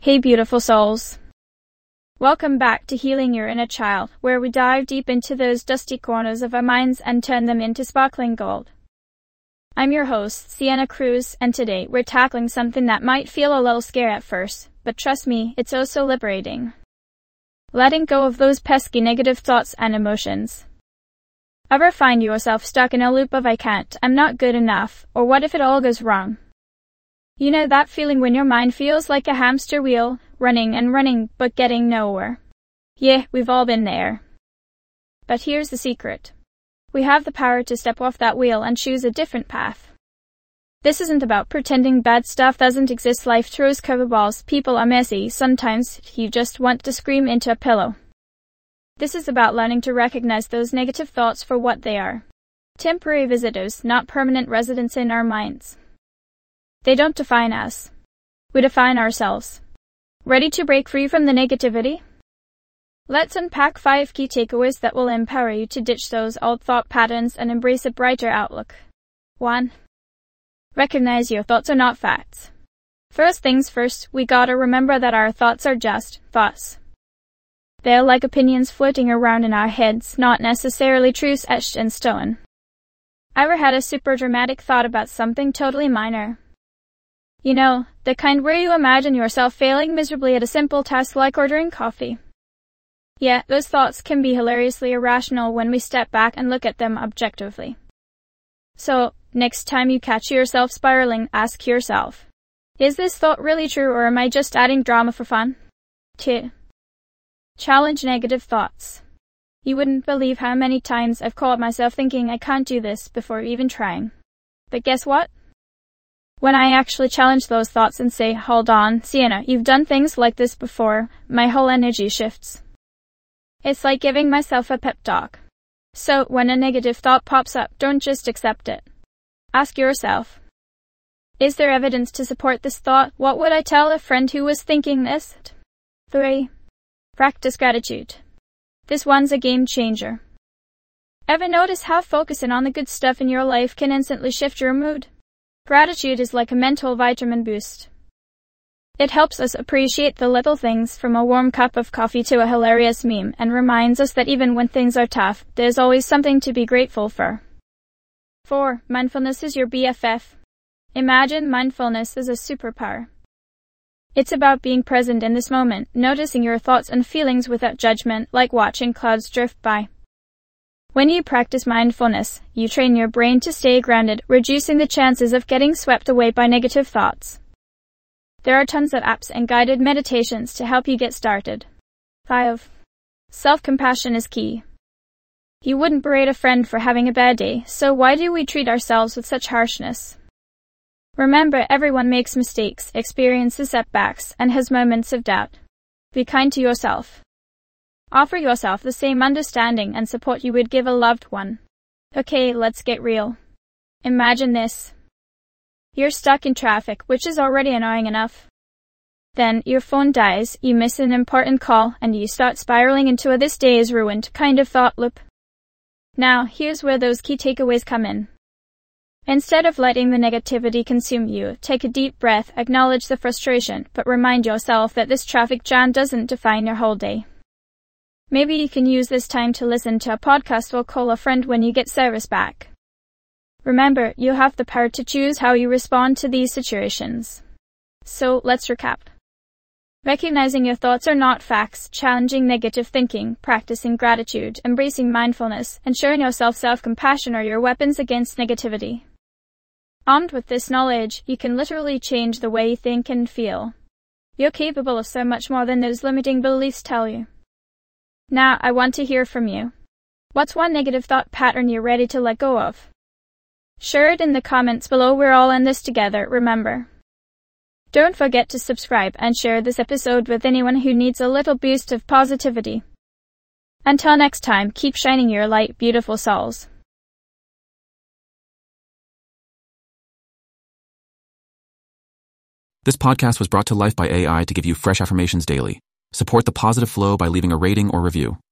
Hey beautiful souls. Welcome back to Healing Your Inner Child, where we dive deep into those dusty corners of our minds and turn them into sparkling gold. I'm your host, Sienna Cruz, and today we're tackling something that might feel a little scary at first, but trust me, it's also liberating. Letting go of those pesky negative thoughts and emotions. Ever find yourself stuck in a loop of I can't, I'm not good enough, or what if it all goes wrong? You know that feeling when your mind feels like a hamster wheel, running and running, but getting nowhere. Yeah, we've all been there. But here's the secret. We have the power to step off that wheel and choose a different path. This isn't about pretending bad stuff doesn't exist. Life throws curveballs, people are messy, sometimes you just want to scream into a pillow. This is about learning to recognize those negative thoughts for what they are. Temporary visitors, not permanent residents in our minds. They don't define us. We define ourselves. Ready to break free from the negativity? Let's unpack 5 key takeaways that will empower you to ditch those old thought patterns and embrace a brighter outlook. 1. Recognize your thoughts are not facts. First things first, we gotta remember that our thoughts are just thoughts. They're like opinions floating around in our heads, not necessarily truths etched in stone. Ever had a super dramatic thought about something totally minor? You know, the kind where you imagine yourself failing miserably at a simple task like ordering coffee. Yeah, those thoughts can be hilariously irrational when we step back and look at them objectively. So, next time you catch yourself spiraling, ask yourself, is this thought really true or am I just adding drama for fun? 2. Challenge negative thoughts. You wouldn't believe how many times I've caught myself thinking I can't do this before even trying. But guess what? When I actually challenge those thoughts and say, hold on, Sienna, you've done things like this before, my whole energy shifts. It's like giving myself a pep talk. So, when a negative thought pops up, don't just accept it. Ask yourself, is there evidence to support this thought? What would I tell a friend who was thinking this? 3. Practice gratitude. This one's a game changer. Ever notice how focusing on the good stuff in your life can instantly shift your mood? Gratitude is like a mental vitamin boost. It helps us appreciate the little things, from a warm cup of coffee to a hilarious meme, and reminds us that even when things are tough, there's always something to be grateful for. 4. Mindfulness is your BFF. Imagine mindfulness as a superpower. It's about being present in this moment, noticing your thoughts and feelings without judgment, like watching clouds drift by. When you practice mindfulness, you train your brain to stay grounded, reducing the chances of getting swept away by negative thoughts. There are tons of apps and guided meditations to help you get started. 5. Self-compassion is key. You wouldn't berate a friend for having a bad day, so why do we treat ourselves with such harshness? Remember, everyone makes mistakes, experiences setbacks, and has moments of doubt. Be kind to yourself. Offer yourself the same understanding and support you would give a loved one. Okay, let's get real. Imagine this. You're stuck in traffic, which is already annoying enough. Then, your phone dies, you miss an important call, and you start spiraling into a this day is ruined kind of thought loop. Now, here's where those key takeaways come in. Instead of letting the negativity consume you, take a deep breath, acknowledge the frustration, but remind yourself that this traffic jam doesn't define your whole day. Maybe you can use this time to listen to a podcast or call a friend when you get service back. Remember, you have the power to choose how you respond to these situations. So, let's recap. Recognizing your thoughts are not facts, challenging negative thinking, practicing gratitude, embracing mindfulness, and showing yourself self-compassion are your weapons against negativity. Armed with this knowledge, you can literally change the way you think and feel. You're capable of so much more than those limiting beliefs tell you. Now, I want to hear from you. What's one negative thought pattern you're ready to let go of? Share it in the comments below. We're all in this together, remember. Don't forget to subscribe and share this episode with anyone who needs a little boost of positivity. Until next time, keep shining your light, beautiful souls. This podcast was brought to life by AI to give you fresh affirmations daily. Support the positive flow by leaving a rating or review.